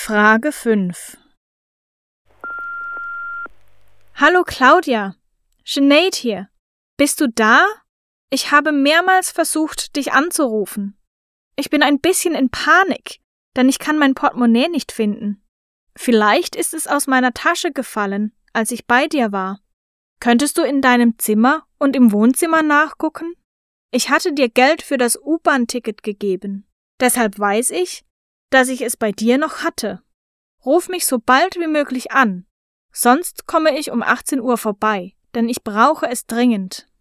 Frage 5. Hallo Claudia, Sinead hier. Bist du da? Ich habe mehrmals versucht, dich anzurufen. Ich bin ein bisschen in Panik, denn ich kann mein Portemonnaie nicht finden. Vielleicht ist es aus meiner Tasche gefallen, als ich bei dir war. Könntest du in deinem Zimmer und im Wohnzimmer nachgucken? Ich hatte dir Geld für das U-Bahn-Ticket gegeben. Deshalb weiß ich, dass ich es bei dir noch hatte. Ruf mich so bald wie möglich an. Sonst komme ich um 18 Uhr vorbei, denn ich brauche es dringend.